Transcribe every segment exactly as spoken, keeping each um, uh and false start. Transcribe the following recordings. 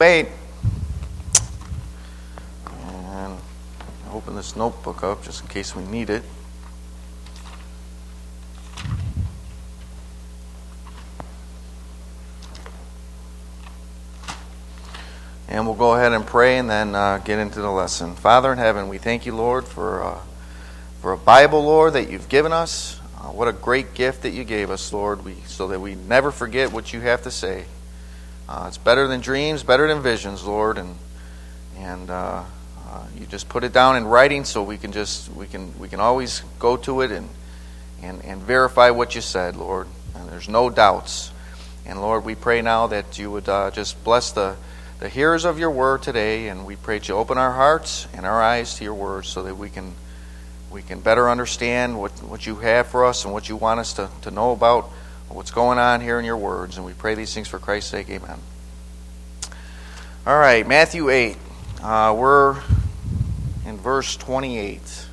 Wait. And open this notebook up just in case we need it. And we'll go ahead and pray and then uh, get into the lesson. Father in heaven, we thank you, Lord, for uh, for a Bible, Lord, that you've given us. Uh, what a great gift that you gave us, Lord, we, so that we never forget what you have to say. Uh, it's better than dreams, better than visions, Lord, and and uh, uh, you just put it down in writing so we can just we can we can always go to it and and and verify what you said, Lord. And there's no doubts. And Lord, we pray now that you would uh, just bless the the hearers of your word today, and we pray that you open our hearts and our eyes to your word so that we can we can better understand what, what you have for us and what you want us to, to know about what's going on here in your words. And we pray these things for Christ's sake. Amen. All right, Matthew eight. Uh, we're in verse twenty-eight.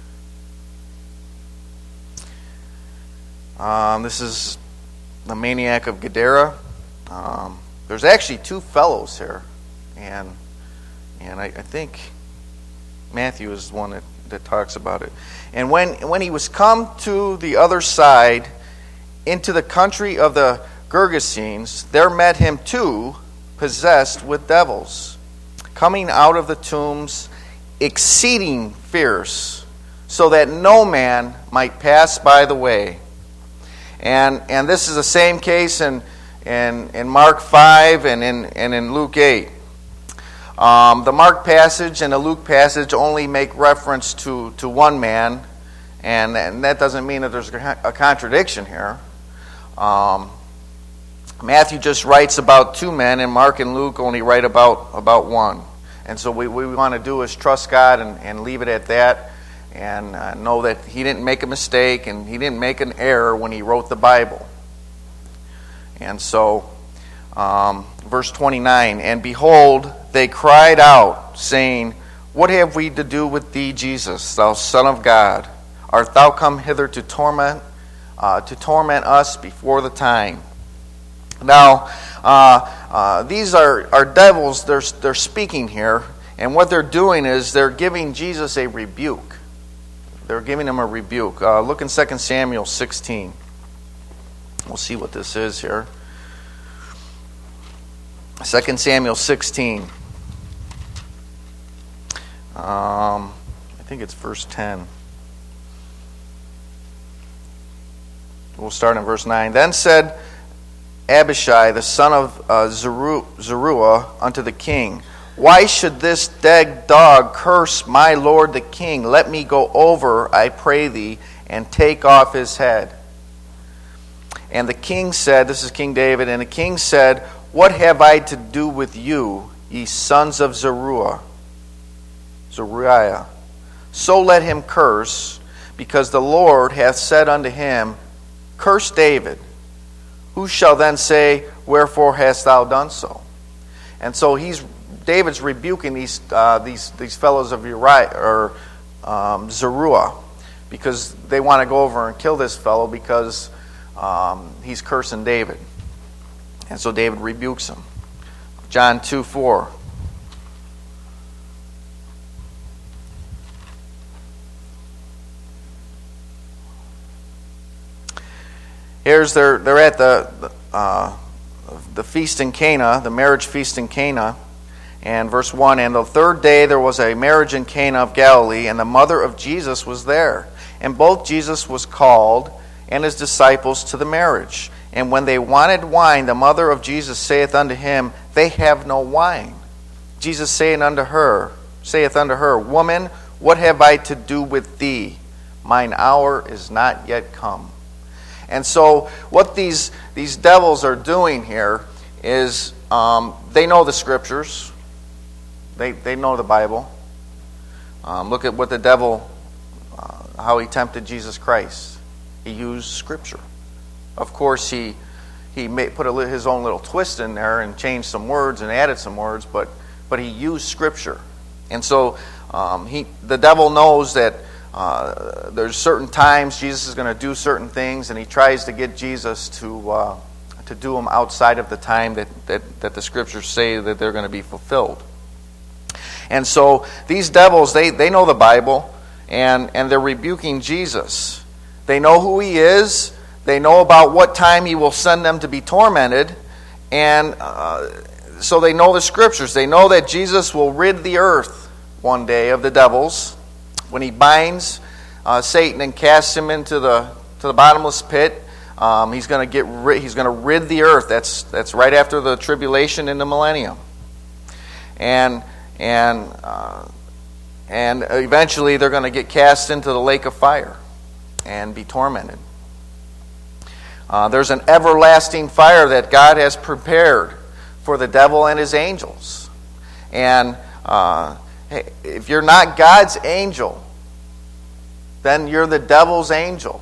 Um, this is the maniac of Gadara. Um, there's actually two fellows here. And and I, I think Matthew is the one that, that talks about it. And when when he was come to the other side, into the country of the Gergesenes, there met him two possessed with devils, coming out of the tombs, exceeding fierce, so that no man might pass by the way. And and this is the same case in in, in Mark five and in and in Luke eight. Um, the Mark passage and the Luke passage only make reference to, to one man, and, and that doesn't mean that there's a contradiction here. Um, Matthew just writes about two men, and Mark and Luke only write about, about one. And so what we want to do is trust God and, and leave it at that, and uh, know that he didn't make a mistake and he didn't make an error when he wrote the Bible. And so, um, verse twenty-nine, and behold, they cried out, saying, What have we to do with thee, Jesus, thou Son of God? Art thou come hither to torment, uh, to torment us before the time? Now, uh, uh, these are, are devils. They're they're speaking here, and what they're doing is they're giving Jesus a rebuke. They're giving him a rebuke. Uh, look in Second Samuel sixteen. We'll see what this is here. Second Samuel sixteen. Um, I think it's verse ten. We'll start in verse nine. Then said Abishai, the son of uh, Zeru- Zeruiah, unto the king, Why should this dead dog curse my lord the king? Let me go over, I pray thee, and take off his head. And the king said, this is King David, and the king said, What have I to do with you, ye sons of Zeruiah? Zeruiah. So let him curse, because the Lord hath said unto him, Curse David. Who shall then say, Wherefore hast thou done so? And so he's David's rebuking these uh, these these fellows of Uriah or um, Zeruiah, because they want to go over and kill this fellow because um, he's cursing David. And so David rebukes him. John two four. Here's they're they're at the uh, the feast in Cana, the marriage feast in Cana, and verse one. And the third day there was a marriage in Cana of Galilee, and the mother of Jesus was there, and both Jesus was called and his disciples to the marriage. And when they wanted wine, the mother of Jesus saith unto him, They have no wine. Jesus saith unto her, saith unto her, Woman, what have I to do with thee? Mine hour is not yet come. And so what these these devils are doing here is um, they know the scriptures. They they know the Bible. Um, look at what the devil, uh, how he tempted Jesus Christ. He used scripture. Of course, he he made, put a, his own little twist in there and changed some words and added some words, but but he used scripture. And so um, he the devil knows that Uh, there's certain times Jesus is going to do certain things, and he tries to get Jesus to uh, to do them outside of the time that, that, that the scriptures say that they're going to be fulfilled. And so these devils, they, they know the Bible, and, and they're rebuking Jesus. They know who he is. They know about what time he will send them to be tormented. And uh, so they know the scriptures. They know that Jesus will rid the earth one day of the devils when he binds uh, Satan and casts him into the to the bottomless pit. Um, he's going to get rid, he's going to rid the earth. That's that's right after the tribulation in the millennium. And and uh, and eventually they're going to get cast into the lake of fire and be tormented. Uh, there's an everlasting fire that God has prepared for the devil and his angels. And uh, hey, if you're not God's angel, then you're the devil's angel.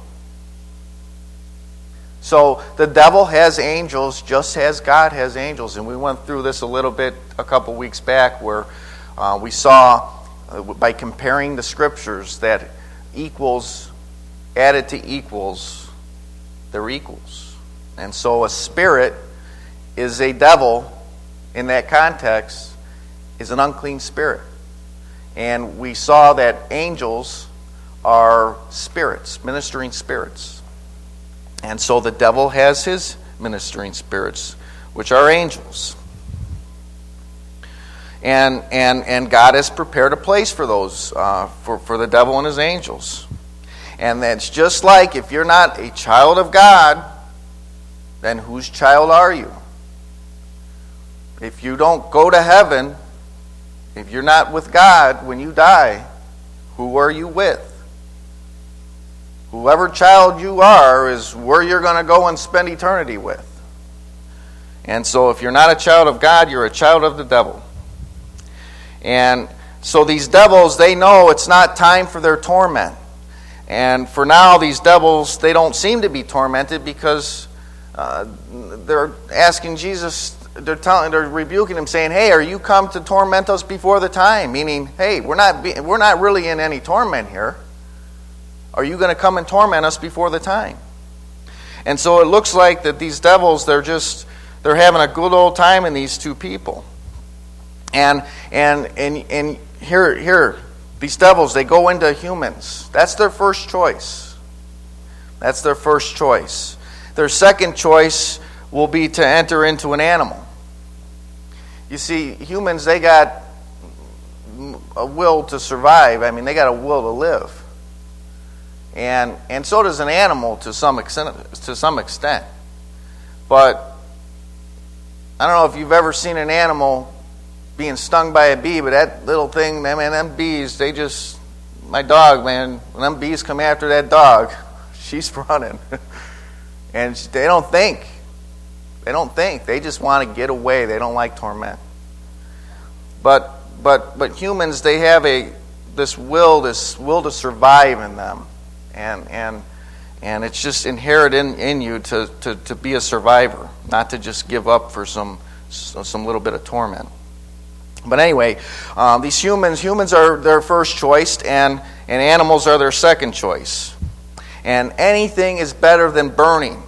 So the devil has angels just as God has angels. And we went through this a little bit a couple weeks back where uh, we saw, uh, by comparing the scriptures, that equals added to equals, they're equals. And so a spirit is a devil in that context, is an unclean spirit. And we saw that angels are spirits, ministering spirits. And so the devil has his ministering spirits, which are angels. And and and God has prepared a place for those, uh, for, for the devil and his angels. And that's just like if you're not a child of God, then whose child are you? If you don't go to heaven, if you're not with God when you die, who are you with? Whoever child you are is where you're going to go and spend eternity with. And so if you're not a child of God, you're a child of the devil. And so these devils, they know it's not time for their torment. And for now, these devils, they don't seem to be tormented because uh, they're asking Jesus, they're telling, they're rebuking him, saying, "Hey, are you come to torment us before the time?" Meaning, hey, we're not be, we're not really in any torment here. Are you going to come and torment us before the time? And so it looks like that these devils, they're just they're having a good old time in these two people. And and and and here here. These devils, they go into humans. That's their first choice. That's their first choice. Their second choice will be to enter into an animal. You see, humans, they got a will to survive. I mean, they got a will to live. And and so does an animal to some extent, to some extent. But I don't know if you've ever seen an animal being stung by a bee, but that little thing, I mean, them bees, they just, my dog, man, when them bees come after that dog, she's running. And they don't think. They don't think. They just want to get away. They don't like torment. But but but humans, they have a this will, this will to survive in them. And and and it's just inherent in, in you to, to, to be a survivor, not to just give up for some some little bit of torment. But anyway, um, these humans, humans are their first choice, and, and animals are their second choice. And anything is better than burning.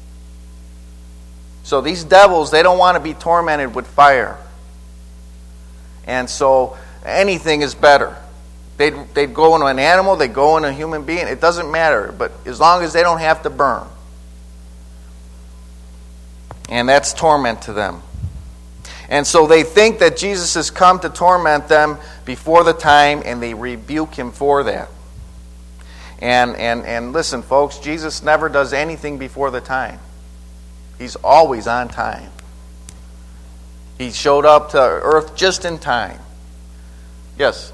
So these devils, they don't want to be tormented with fire. And so anything is better. They'd, they'd go into an animal, they'd go into a human being, it doesn't matter. But as long as they don't have to burn. And that's torment to them. And so they think that Jesus has come to torment them before the time, and they rebuke him for that. And and and listen, folks, Jesus never does anything before the time. He's always on time. He showed up to earth just in time. Yes?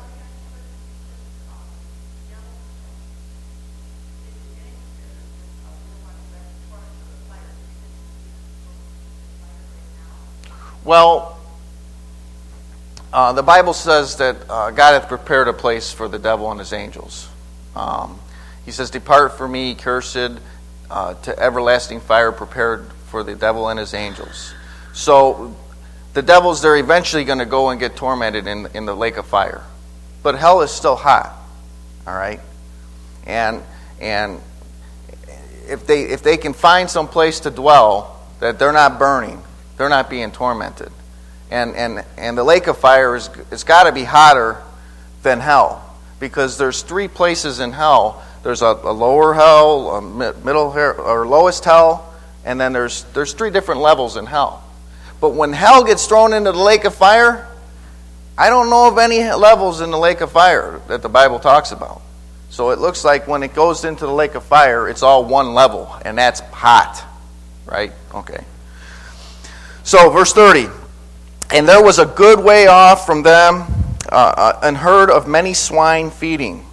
Well, uh, the Bible says that uh, God hath prepared a place for the devil and his angels. Um, he says, "Depart from me, cursed, uh, to everlasting fire prepared for the devil and his angels." So the devils, they're eventually going to go and get tormented in, in the lake of fire. But hell is still hot. All right? And and if they if they can find some place to dwell, that they're not burning. They're not being tormented. And and, and the lake of fire is it's got to be hotter than hell, because there's three places in hell. There's a, a lower hell, a middle or lowest hell, and then there's there's three different levels in hell. But when hell gets thrown into the lake of fire, I don't know of any levels in the lake of fire that the Bible talks about. So it looks like when it goes into the lake of fire, it's all one level, and that's hot. Right? Okay. So, verse thirty. And there was a good way off from them uh, an herd of many swine feeding.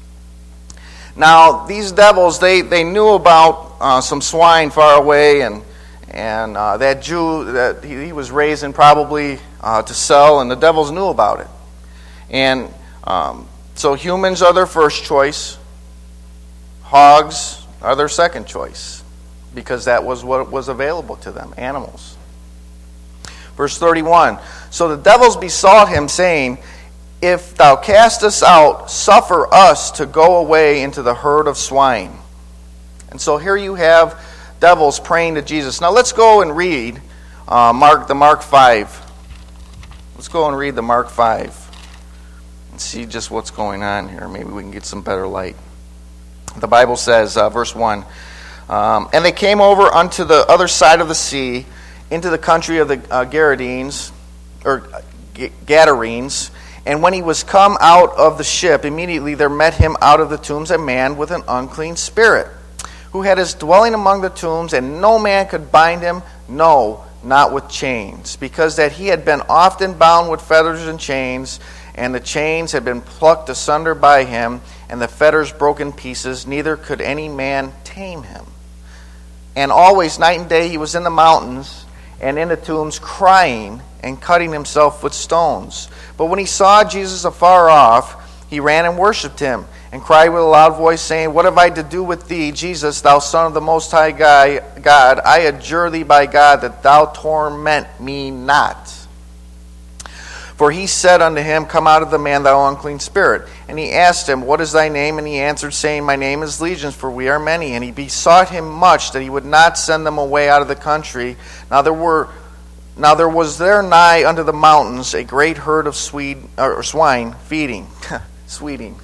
Now, these devils, they, they knew about uh, some swine far away, and and uh, that Jew that he, he was raising probably uh, to sell, and the devils knew about it. And um, so humans are their first choice. Hogs are their second choice, because that was what was available to them, animals. Verse thirty-one, so the devils besought him, saying, if thou cast us out, suffer us to go away into the herd of swine. And so here you have devils praying to Jesus. Now let's go and read uh, Mark the Mark five. Let's go and read the Mark five and see just what's going on here. Maybe we can get some better light. The Bible says, uh, verse one, um, and they came over unto the other side of the sea, into the country of the uh, Gadarenes, or G- Gadarenes. And when he was come out of the ship, immediately there met him out of the tombs a man with an unclean spirit, who had his dwelling among the tombs, and no man could bind him, no, not with chains, because that he had been often bound with fetters and chains, and the chains had been plucked asunder by him, and the fetters broken pieces, neither could any man tame him. And always, night and day, he was in the mountains and in the tombs, crying and cutting himself with stones. But when he saw Jesus afar off, he ran and worshipped him, and cried with a loud voice, saying, what have I to do with thee, Jesus, thou Son of the Most High God? I adjure thee by God that thou torment me not. For he said unto him, come out of the man, thou unclean spirit. And he asked him, what is thy name? And he answered, saying, my name is Legion, for we are many. And he besought him much that he would not send them away out of the country. Now there were, now there was there nigh unto the mountains a great herd of swede, or swine feeding, sweeting,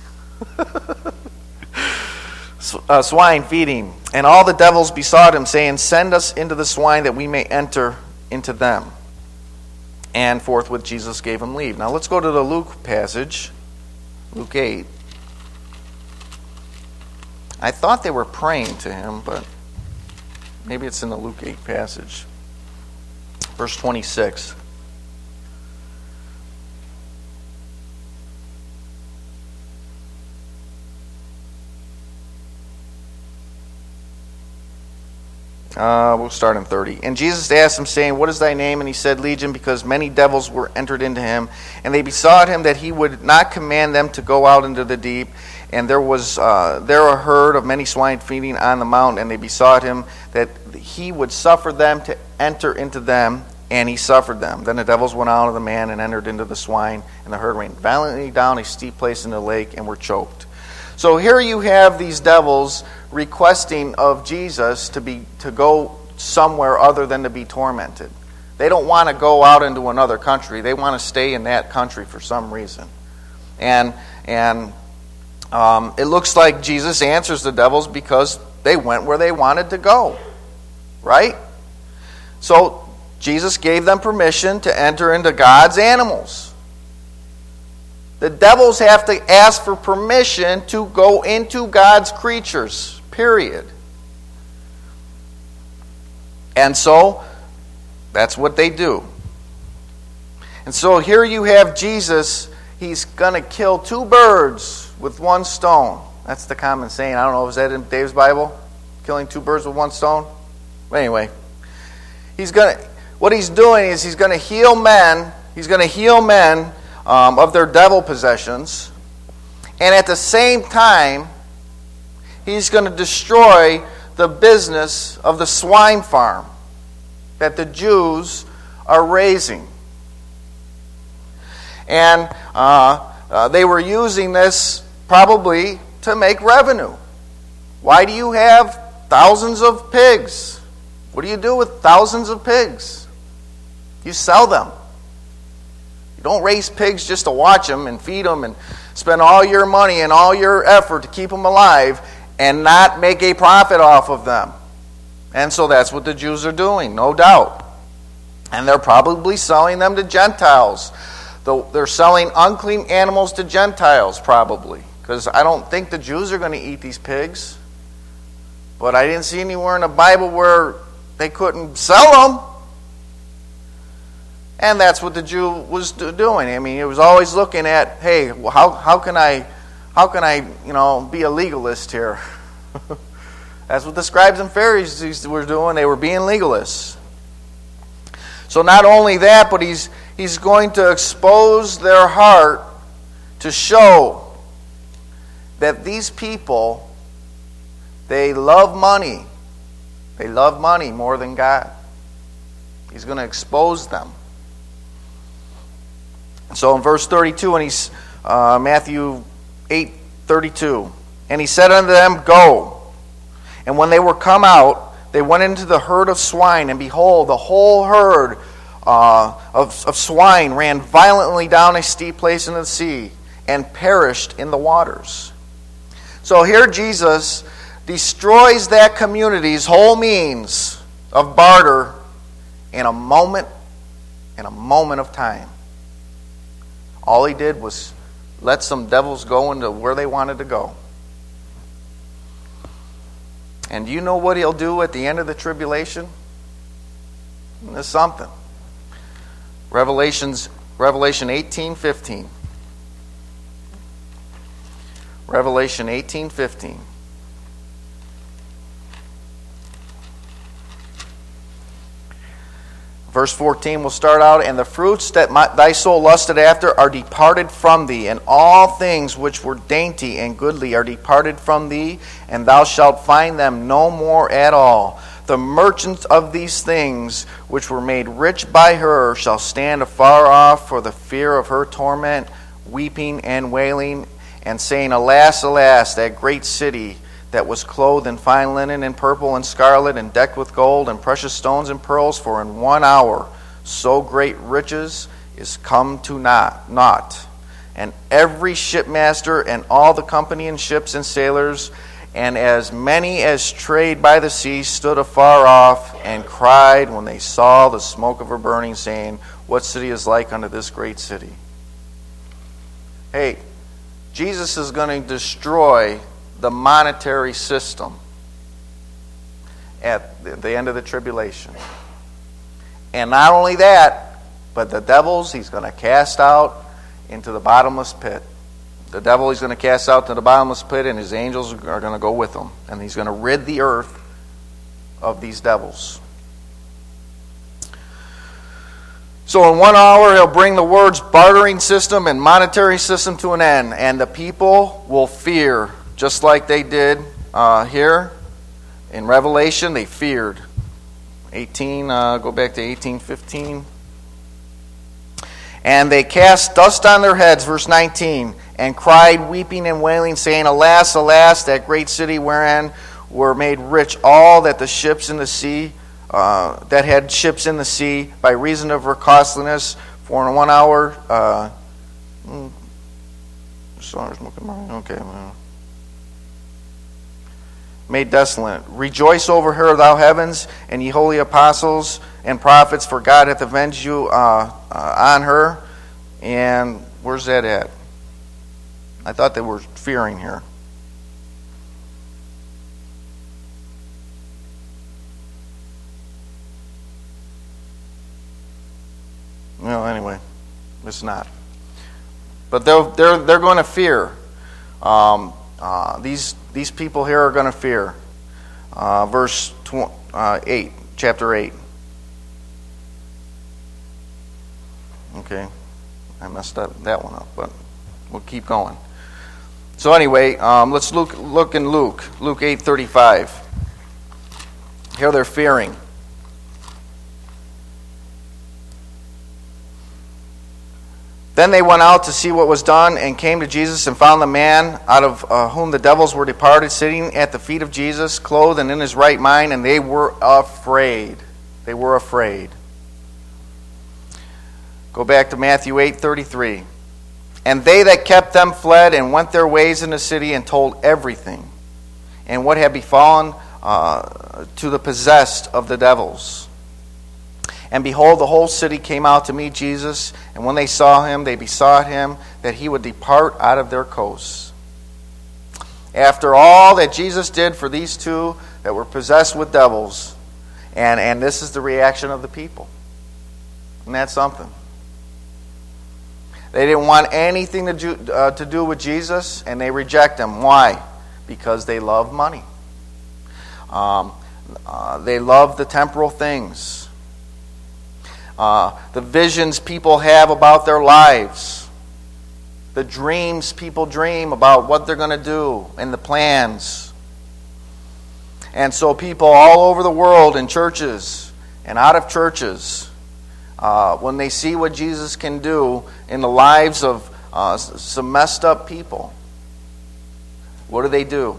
uh, swine feeding. And all the devils besought him, saying, send us into the swine that we may enter into them. And forthwith Jesus gave him leave. Now let's go to the Luke passage, Luke eight. I thought they were praying to him, but maybe it's in the Luke eight passage. Verse twenty-six. Uh, we'll start in thirty. And Jesus asked him, saying, what is thy name? And he said, Legion, because many devils were entered into him. And they besought him that he would not command them to go out into the deep. And there was uh, there a herd of many swine feeding on the mount. And they besought him that he would suffer them to enter into them. And he suffered them. Then the devils went out of the man and entered into the swine. And the herd ran violently down a steep place in the lake and were choked. So here you have these devils requesting of Jesus to be to go somewhere other than to be tormented. They don't want to go out into another country. They want to stay in that country for some reason. And and um, it looks like Jesus answers the devils because they went where they wanted to go. Right? So Jesus gave them permission to enter into God's animals. The devils have to ask for permission to go into God's creatures, period. And so, that's what they do. And so here you have Jesus, he's going to kill two birds with one stone. That's the common saying. I don't know, is that in Dave's Bible? Killing two birds with one stone? But anyway, he's going to, what he's doing is he's going to heal men, he's going to heal men Um, of their devil possessions, and at the same time he's going to destroy the business of the swine farm that the Jews are raising. And uh, uh, they were using this probably to make revenue. Why do you have thousands of pigs What do you do with thousands of pigs? You sell them. You don't raise pigs just to watch them and feed them and spend all your money and all your effort to keep them alive and not make a profit off of them. And so that's what the Jews are doing, no doubt. And they're probably selling them to Gentiles. They're selling unclean animals to Gentiles, probably. Because I don't think the Jews are going to eat these pigs. But I didn't see anywhere in the Bible where they couldn't sell them. And that's what the Jew was doing. I mean, he was always looking at, hey, well, how how can I, how can I, you know, be a legalist here? That's what the scribes and Pharisees were doing. They were being legalists. So not only that, but he's he's going to expose their heart to show that these people, they love money. They love money more than God. He's going to expose them. So in verse thirty-two, and he's uh, Matthew eight thirty-two, and he said unto them, Go. And when they were come out, they went into the herd of swine, and behold, the whole herd uh, of, of swine ran violently down a steep place into the sea, and perished in the waters. So here Jesus destroys that community's whole means of barter in a moment, in a moment of time. All he did was let some devils go into where they wanted to go. And do you know what he'll do at the end of the tribulation? There's something. Revelations, Revelation eighteen fifteen. Revelation eighteen fifteen. Verse fourteen will start out, And the fruits that my, thy soul lusted after are departed from thee, and all things which were dainty and goodly are departed from thee, and thou shalt find them no more at all. The merchants of these things, which were made rich by her, shall stand afar off for the fear of her torment, weeping and wailing, and saying, Alas, alas, that great city that was clothed in fine linen and purple and scarlet and decked with gold and precious stones and pearls, for in one hour so great riches is come to naught. naught. And every shipmaster and all the company and ships and sailors, and as many as trade by the sea, stood afar off and cried when they saw the smoke of her burning, saying, What city is like unto this great city? Hey, Jesus is going to destroy the monetary system at the end of the tribulation. And not only that, but the devils he's going to cast out into the bottomless pit. The devil he's going to cast out to the bottomless pit, and his angels are going to go with him. And he's going to rid the earth of these devils. So in one hour he'll bring the world's bartering system and monetary system to an end, and the people will fear, just like they did uh, here in Revelation. They feared. eighteen, uh, go back to eighteen fifteen. And they cast dust on their heads, verse nineteen, and cried, weeping and wailing, saying, Alas, alas, that great city wherein were made rich all that the ships in the sea, uh, that had ships in the sea, by reason of her costliness. For in one hour, uh, okay, made desolate. Rejoice over her, thou heavens, and ye holy apostles and prophets, for God hath avenged you uh, uh, on her. And where's that at? I thought they were fearing here. Well, anyway, it's not. But they're they're they're going to fear. Um, uh, these these people here are going to fear. Uh, verse tw- uh, eight, chapter eight. Okay, I messed up that one up, but we'll keep going. So anyway, um, let's look look in Luke, Luke eight thirty-five. Here they're fearing. Then they went out to see what was done, and came to Jesus, and found the man out of uh, whom the devils were departed, sitting at the feet of Jesus, clothed and in his right mind, and they were afraid. They were afraid. Go back to Matthew eight thirty-three. And they that kept them fled, and went their ways in the city, and told everything, and what had befallen uh, to the possessed of the devils. And behold, the whole city came out to meet Jesus, and when they saw him, they besought him that he would depart out of their coasts. After all that Jesus did for these two that were possessed with devils, and, and this is the reaction of the people. Isn't that something? They didn't want anything to do, uh, to do with Jesus, and they reject him. Why? Because they love money. Um, uh, they love the temporal things. Uh, the visions people have about their lives. The dreams people dream about what they're going to do, and the plans. And so people all over the world in churches and out of churches, Uh, when they see what Jesus can do in the lives of uh, some messed up people, what do they do?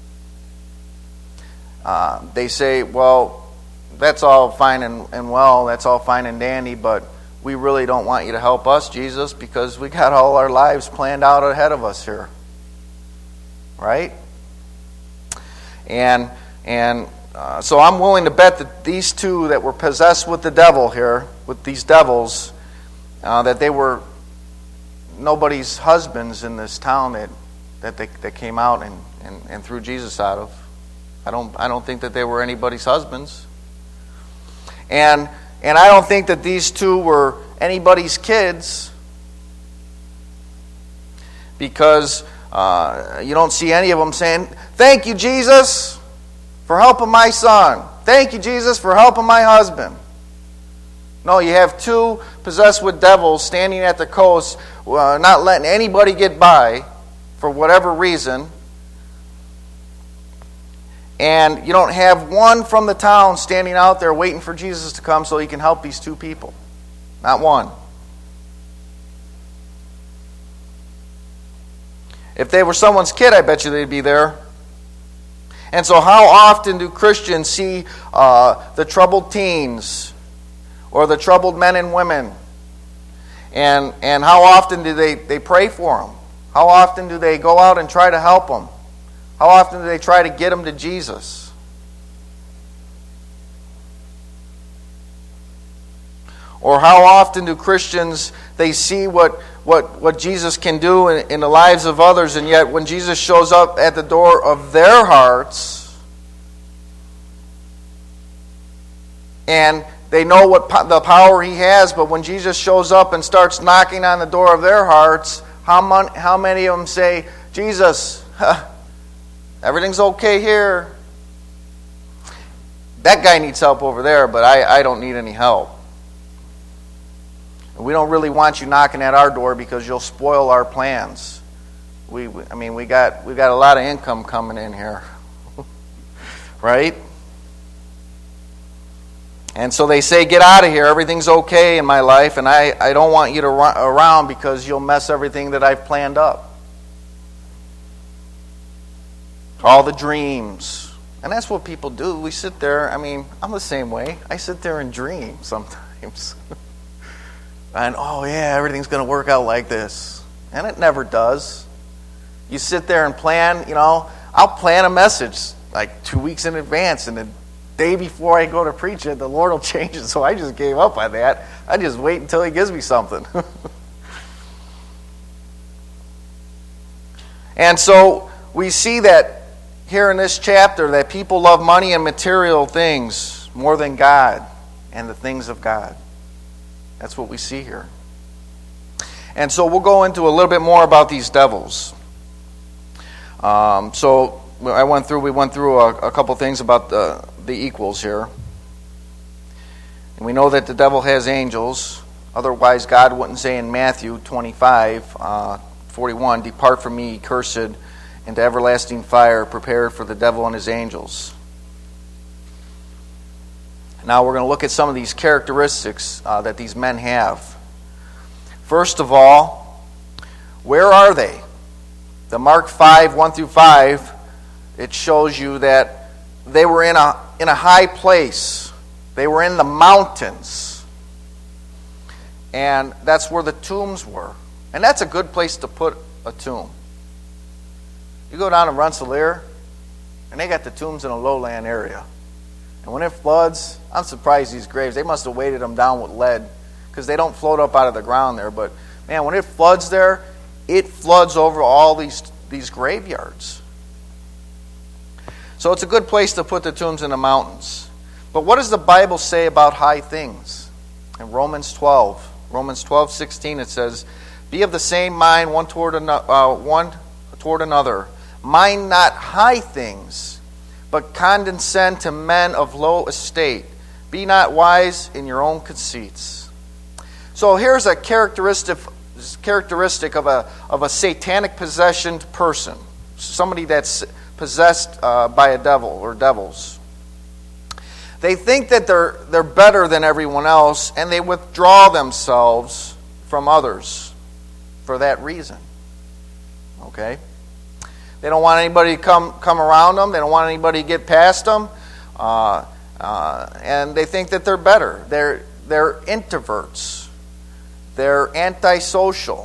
Uh, they say, well, that's all fine and, and well, that's all fine and dandy, but we really don't want you to help us, Jesus, because we got all our lives planned out ahead of us here. Right? And, and Uh, so I'm willing to bet that these two that were possessed with the devil here, with these devils, uh, that they were nobody's husbands in this town that that they that came out and, and, and threw Jesus out of. I don't I don't think that they were anybody's husbands. And and I don't think that these two were anybody's kids, because uh, you don't see any of them saying, "Thank you, Jesus, for helping my son. Thank you, Jesus, for helping my husband." No, you have two possessed with devils standing at the coast, uh, not letting anybody get by for whatever reason. And you don't have one from the town standing out there waiting for Jesus to come so he can help these two people. Not one. If they were someone's kid, I bet you they'd be there. And so how often do Christians see uh, the troubled teens or the troubled men and women? And and how often do they, they pray for them? How often do they go out and try to help them? How often do they try to get them to Jesus? Or how often do Christians, they see what, what, what Jesus can do in, in the lives of others, and yet when Jesus shows up at the door of their hearts, and they know what po- the power he has, but when Jesus shows up and starts knocking on the door of their hearts, how, mon- how many of them say, "Jesus, huh, everything's okay here. That guy needs help over there, but I, I don't need any help. We don't really want you knocking at our door because you'll spoil our plans. We, we I mean, we got we got a lot of income coming in here, right?" And so they say, "Get out of here. Everything's okay in my life, and I, I don't want you to run around because you'll mess everything that I've planned up. All the dreams." And that's what people do. We sit there. I mean, I'm the same way. I sit there and dream sometimes. And, oh yeah, everything's going to work out like this. And it never does. You sit there and plan, you know, I'll plan a message like two weeks in advance, and the day before I go to preach it, the Lord will change it. So I just gave up on that. I just wait until he gives me something. And so we see that here in this chapter that people love money and material things more than God and the things of God. That's what we see here. And so we'll go into a little bit more about these devils. Um, so I went through, we went through a, a couple things about the, the equals here. And we know that the devil has angels. Otherwise, God wouldn't say in Matthew twenty-five, uh, forty-one, "Depart from me, cursed, into everlasting fire, prepared for the devil and his angels." Now we're going to look at some of these characteristics uh, that these men have. First of all, where are they? The Mark five, one through five, it shows you that they were in a in a high place. They were in the mountains. And that's where the tombs were. And that's a good place to put a tomb. You go down to Rensselaer, and they got the tombs in a lowland area. And when it floods, I'm surprised these graves, they must have weighted them down with lead, because they don't float up out of the ground there. But man, when it floods there, it floods over all these, these graveyards. So it's a good place to put the tombs in the mountains. But what does the Bible say about high things? In Romans twelve, Romans twelve, sixteen, it says, "Be of the same mind one toward, an- uh, one toward another. Mind not high things, but condescend to men of low estate. Be not wise in your own conceits." So here's a characteristic characteristic of a of a satanic possession person, somebody that's possessed uh, by a devil or devils. They think that they're they're better than everyone else, and they withdraw themselves from others for that reason. Okay? They don't want anybody to come come around them. They don't want anybody to get past them, uh, uh, and they think that they're better. They're they're introverts. They're antisocial.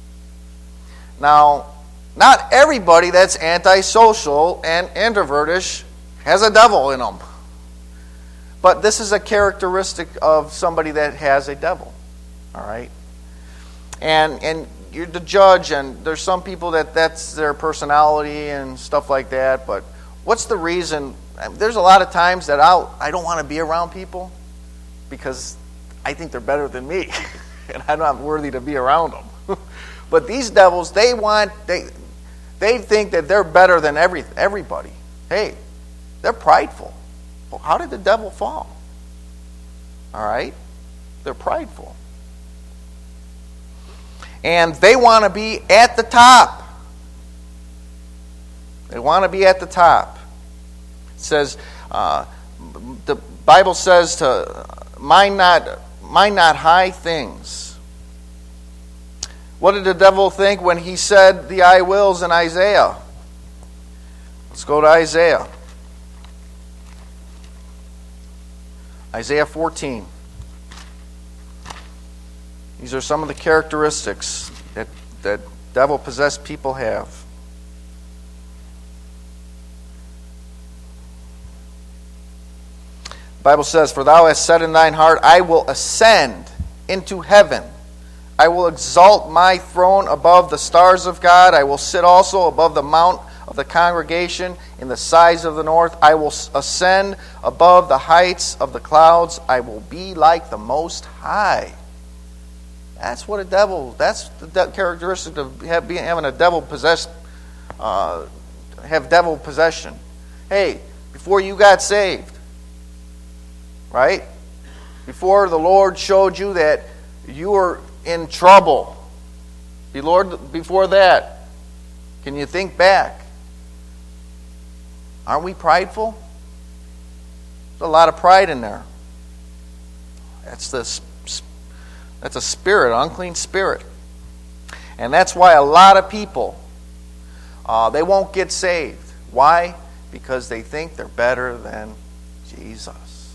Now, not everybody that's antisocial and introvertish has a devil in them. But this is a characteristic of somebody that has a devil. All right? And and you're the judge, and there's some people that that's their personality and stuff like that, but what's the reason? There's a lot of times that I'll, I don't want to be around people because I think they're better than me, and I'm not worthy to be around them. But these devils, they want, they they think that they're better than every everybody. Hey, they're prideful. Well, how did the devil fall? All right? They're prideful. And they want to be at the top. They want to be at the top. It says, uh, the Bible says to mind not, mind not high things. What did the devil think when he said the I wills in Isaiah? Let's go to Isaiah. Isaiah fourteen. These are some of the characteristics that, that devil-possessed people have. The Bible says, "For thou hast said in thine heart, I will ascend into heaven. I will exalt my throne above the stars of God. I will sit also above the mount of the congregation in the sides of the north. I will ascend above the heights of the clouds. I will be like the Most High." That's what a devil, that's the de- characteristic of have, being, having a devil possessed, uh, have devil possession. Hey, before you got saved, right? Before the Lord showed you that you were in trouble, the Lord, before that, can you think back? Aren't we prideful? There's a lot of pride in there. That's the That's a spirit, an unclean spirit. And that's why a lot of people, uh, they won't get saved. Why? Because they think they're better than Jesus.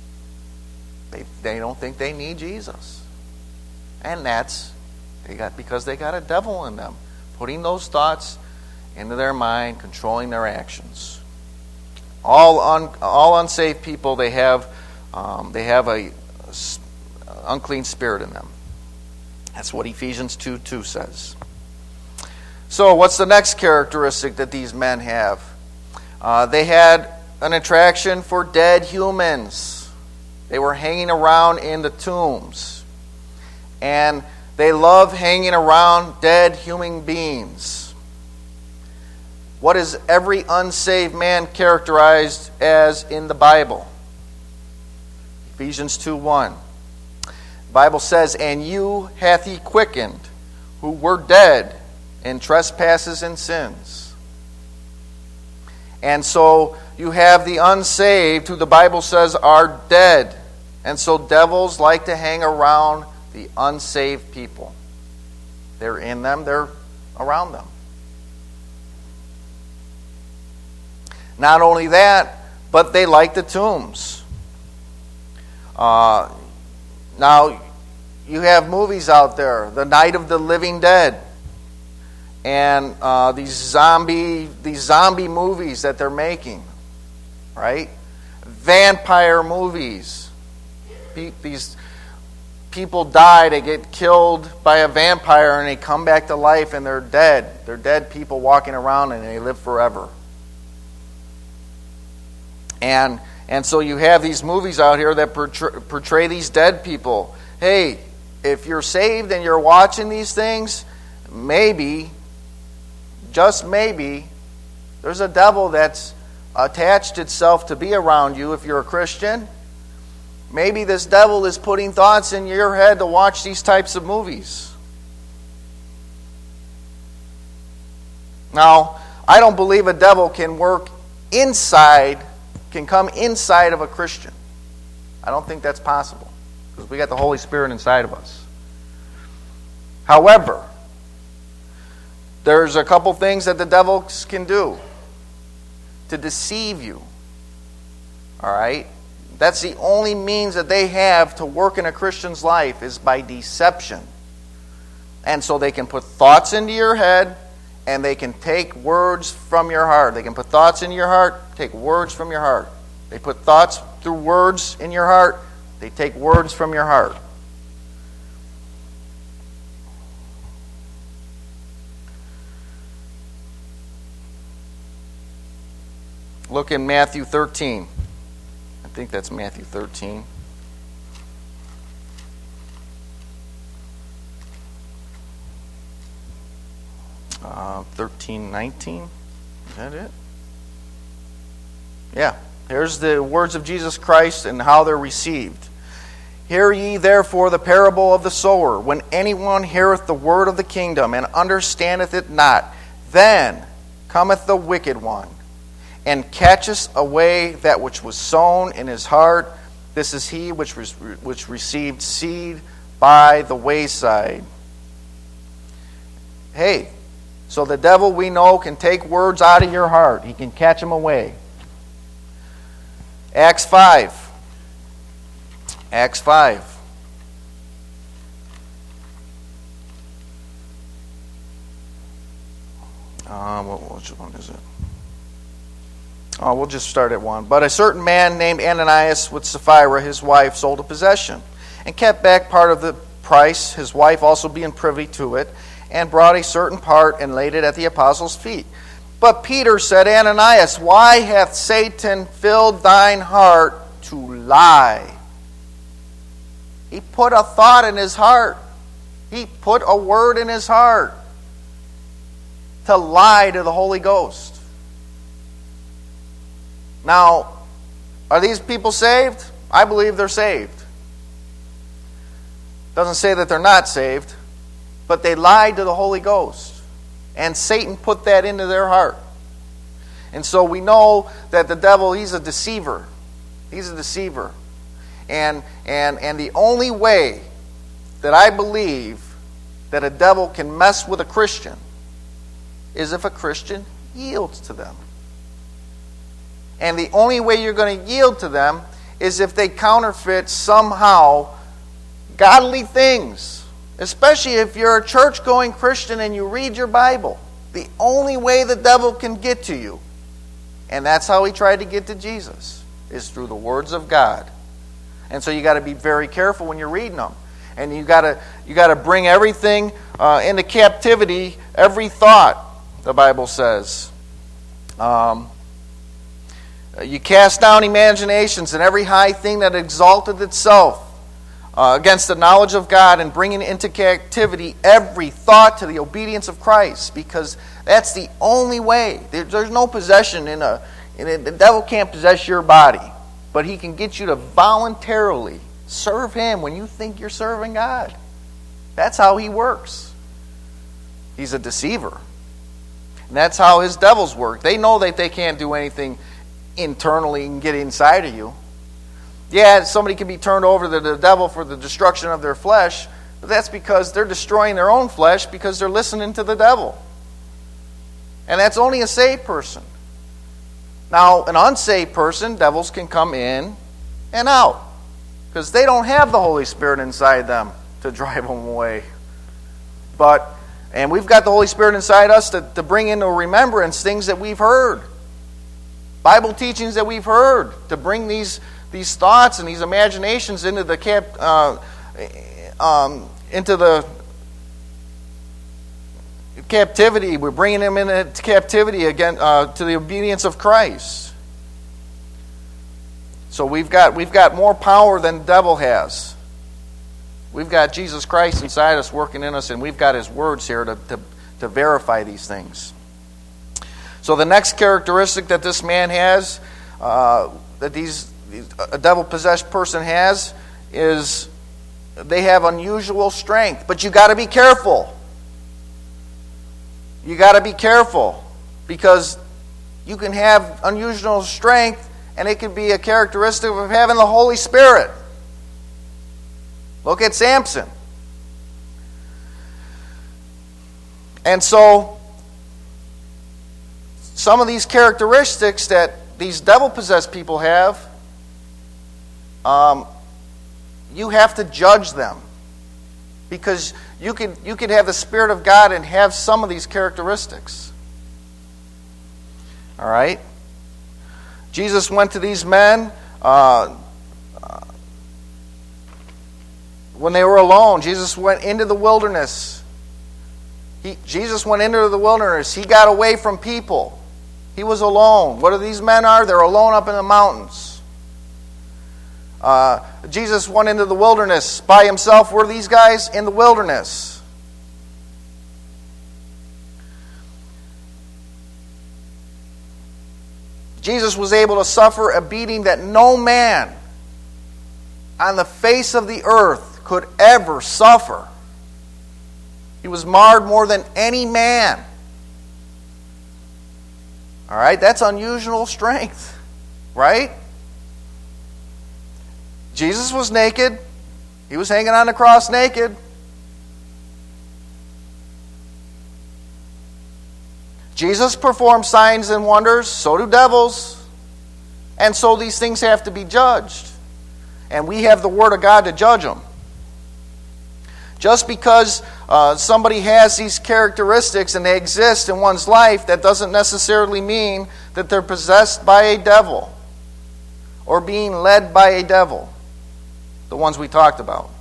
They they don't think they need Jesus. And that's they got because they got a devil in them, putting those thoughts into their mind, controlling their actions. All un, all unsaved people, they have um, they have a, a unclean spirit in them. That's what Ephesians two two says. So what's the next characteristic that these men have? Uh, they had an attraction for dead humans. They were hanging around in the tombs. And they love hanging around dead human beings. What is every unsaved man characterized as in the Bible? Ephesians two one. The Bible says, "And you hath he quickened, who were dead in trespasses and sins." And so you have the unsaved, who the Bible says are dead. And so devils like to hang around the unsaved people. They're in them, they're around them. Not only that, but they like the tombs. Uh, now, you have movies out there, The Night of the Living Dead, and uh, these zombie these zombie movies that they're making, right? Vampire movies. Pe- these people die, they get killed by a vampire, and they come back to life, and they're dead. They're dead people walking around, and they live forever. And and so you have these movies out here that portray, portray these dead people. Hey, if you're saved and you're watching these things, maybe, just maybe, there's a devil that's attached itself to be around you if you're a Christian. Maybe this devil is putting thoughts in your head to watch these types of movies. Now, I don't believe a devil can work inside, can come inside of a Christian. I don't think that's possible, because we got the Holy Spirit inside of us. However, there's a couple things that the devils can do to deceive you. All right? That's the only means that they have to work in a Christian's life, is by deception. And so they can put thoughts into your head, and they can take words from your heart. They can put thoughts into your heart, take words from your heart. They put thoughts through words in your heart, they take words from your heart. Look in Matthew thirteen. I think that's Matthew thirteen. Uh, thirteen nineteen. Is that it? Yeah. Here's the words of Jesus Christ and how they're received. Hear ye therefore the parable of the sower. When anyone heareth the word of the kingdom and understandeth it not, then cometh the wicked one, and catcheth away that which was sown in his heart. This is he which was, which received seed by the wayside. Hey, so the devil, we know, can take words out of your heart. He can catch them away. Acts five. Acts five. Uh, which one is it? Oh, we'll just start at one. But a certain man named Ananias with Sapphira, his wife, sold a possession, and kept back part of the price, his wife also being privy to it, and brought a certain part and laid it at the apostles' feet. But Peter said, Ananias, why hath Satan filled thine heart to lie? He put a thought in his heart. He put a word in his heart to lie to the Holy Ghost. Now, are these people saved? I believe they're saved. Doesn't say that they're not saved, but they lied to the Holy Ghost. And Satan put that into their heart. And so we know that the devil, he's a deceiver. He's a deceiver. And, and, and the only way that I believe that a devil can mess with a Christian is if a Christian yields to them. And the only way you're going to yield to them is if they counterfeit somehow godly things. Especially if you're a church-going Christian and you read your Bible. The only way the devil can get to you, and that's how he tried to get to Jesus, is through the words of God. And so you got to be very careful when you're reading them. And you got to you got to bring everything uh, into captivity, every thought, the Bible says. Um, you cast down imaginations and every high thing that exalted itself Uh, against the knowledge of God, and bringing into captivity every thought to the obedience of Christ, because that's the only way. There, there's no possession in a, in a... The devil can't possess your body, but he can get you to voluntarily serve him when you think you're serving God. That's how he works. He's a deceiver. And that's how his devils work. They know that they can't do anything internally and get inside of you. Yeah, somebody can be turned over to the devil for the destruction of their flesh, But that's because they're destroying their own flesh because they're listening to the devil. And that's only a saved person. Now, an unsaved person, devils can come in and out because they don't have the Holy Spirit inside them to drive them away. But, and we've got the Holy Spirit inside us to, to bring into remembrance things that we've heard. Bible teachings that we've heard, to bring these these thoughts and these imaginations into the cap, uh, um, into the captivity. We're bringing them into captivity again uh, to the obedience of Christ. So we've got we've got more power than the devil has. We've got Jesus Christ inside us, working in us, and we've got His words here to to, to verify these things. So the next characteristic that this man has, uh, that these, these a devil-possessed person has, is they have unusual strength. But you got to be careful. You got to be careful because you can have unusual strength, and it could be a characteristic of having the Holy Spirit. Look at Samson. And so, some of these characteristics that these devil-possessed people have, um, you have to judge them. Because you could, you could have the Spirit of God and have some of these characteristics. All right? Jesus went to these men uh, uh, when they were alone. Jesus went into the wilderness. He, Jesus went into the wilderness. He got away from people. He was alone. What do these men are? They're alone up in the mountains. Uh, Jesus went into the wilderness by himself. Were these guys in the wilderness? Jesus was able to suffer a beating that no man on the face of the earth could ever suffer. He was marred more than any man. All right, that's unusual strength, right? Jesus was naked. He was hanging on the cross naked. Jesus performed signs and wonders. So do devils. And so these things have to be judged. And we have the Word of God to judge them. Just because uh, somebody has these characteristics and they exist in one's life, that doesn't necessarily mean that they're possessed by a devil or being led by a devil. The ones we talked about.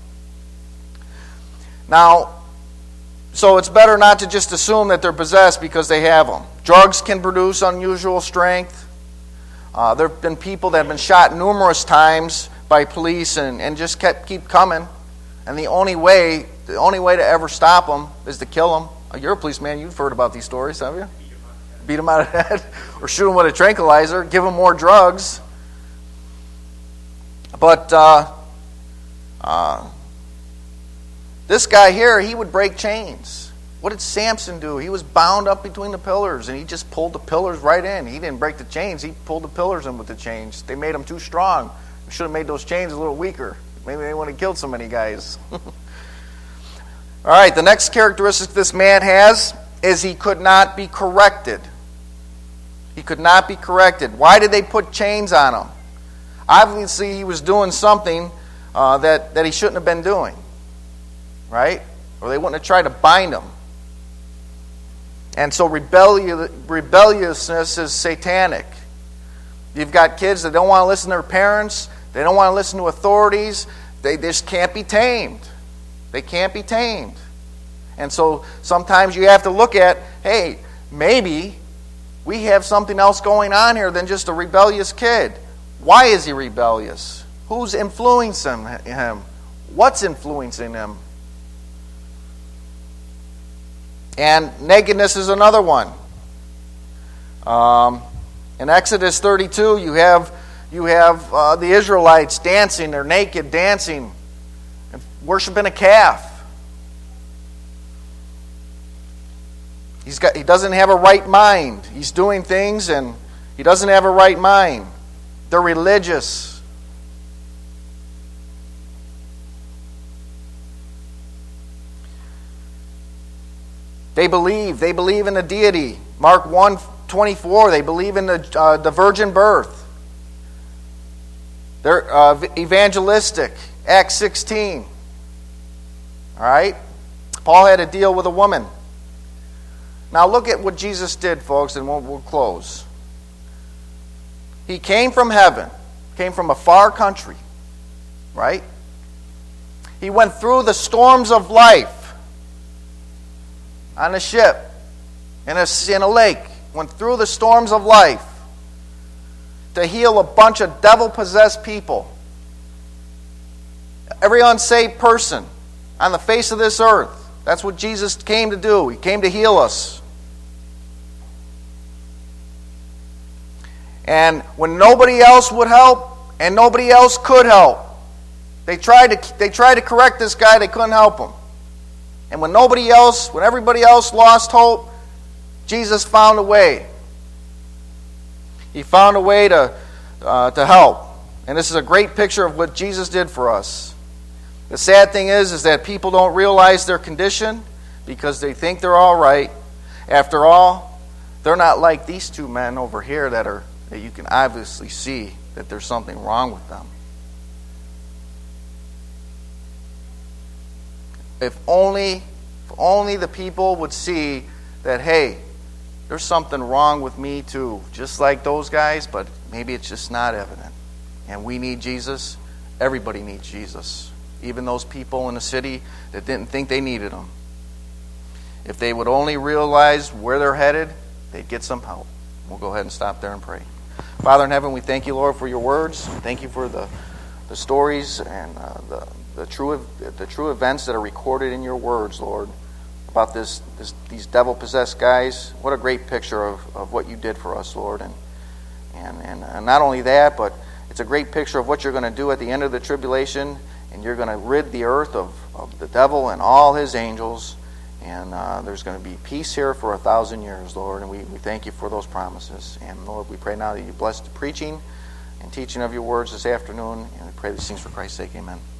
Now, so it's better not to just assume that they're possessed because they have them. Drugs can produce unusual strength. Uh, there have been people that have been shot numerous times by police and, and just kept keep coming. And the only way, the only way to ever stop them is to kill them. You're a policeman. You've heard about these stories, have you? Beat them out of the head, or shoot them with a tranquilizer, give them more drugs. But uh, uh, this guy here, he would break chains. What did Samson do? He was bound up between the pillars, and he just pulled the pillars right in. He didn't break the chains. He pulled the pillars in with the chains. They made him too strong. We should have made those chains a little weaker. Maybe they wouldn't have killed so many guys. All right, the next characteristic this man has is he could not be corrected. He could not be corrected. Why did they put chains on him? Obviously, he was doing something uh, that, that he shouldn't have been doing. Right? Or they wouldn't have tried to bind him. And so rebellious, rebelliousness is satanic. You've got kids that don't want to listen to their parents. They don't want to listen to authorities. They just can't be tamed. They can't be tamed. And so sometimes you have to look at, hey, maybe we have something else going on here than just a rebellious kid. Why is he rebellious? Who's influencing him? What's influencing him? And nakedness is another one. Um, in Exodus thirty-two, you have you have uh, the Israelites dancing. They're naked, dancing, and worshiping a calf. He's got. He doesn't have a right mind. He's doing things, and he doesn't have a right mind. They're religious. They believe. They believe in the deity. Mark one twenty-four, they believe in the, uh, the virgin birth. They're uh, evangelistic. Acts sixteen. All right? Paul had to deal with a woman. Now look at what Jesus did, folks, and we'll, we'll close. He came from heaven, came from a far country, right? He went through the storms of life on a ship, in a, in a lake, went through the storms of life to heal a bunch of devil-possessed people. Every unsaved person on the face of this earth. That's what Jesus came to do. He came to heal us. And when nobody else would help, and nobody else could help, they tried to they tried to correct this guy, they couldn't help him. And when nobody else, when everybody else lost hope, Jesus found a way. He found a way to uh, to help. And this is a great picture of what Jesus did for us. The sad thing is, is that people don't realize their condition because they think they're all right. After all, they're not like these two men over here that are that you can obviously see that there's something wrong with them. If only, if only the people would see that, hey, there's something wrong with me too, just like those guys, but maybe it's just not evident. And we need Jesus. Everybody needs Jesus. Even those people in the city that didn't think they needed him. If they would only realize where they're headed, they'd get some help. We'll go ahead and stop there and pray. Father in heaven, we thank you, Lord, for your words. Thank you for the, the stories and uh, the, the, true, the true events that are recorded in your words, Lord, about this, this these devil-possessed guys. What a great picture of, of what you did for us, Lord. And, and, and, and not only that, but it's a great picture of what you're going to do at the end of the tribulation. And you're going to rid the earth of, of the devil and all his angels. And uh, there's going to be peace here for a thousand years, Lord. And we, we thank you for those promises. And Lord, we pray now that you bless the preaching and teaching of your words this afternoon. And we pray these things for Christ's sake. Amen.